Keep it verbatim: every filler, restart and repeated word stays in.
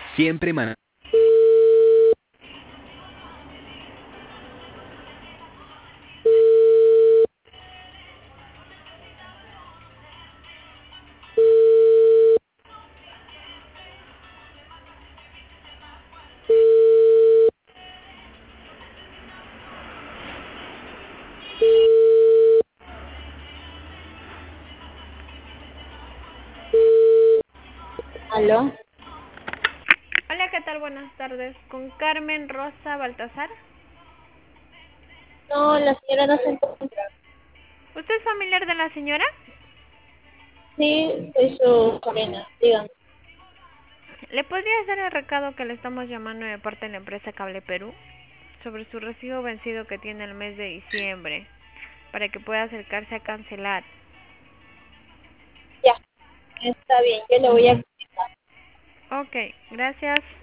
Siempre man... ¿Aló? Hola, ¿qué tal? Buenas tardes. Con Carmen Rosa Baltasar. No, la señora no se encuentra. ¿Usted es familiar de la señora? Sí, soy su sobrina, dígame. ¿Le podría hacer el recado que le estamos llamando de parte de la empresa Cable Perú sobre su recibo vencido que tiene el mes de diciembre para que pueda acercarse a cancelar? Ya, está bien, yo le voy a... Ok, gracias.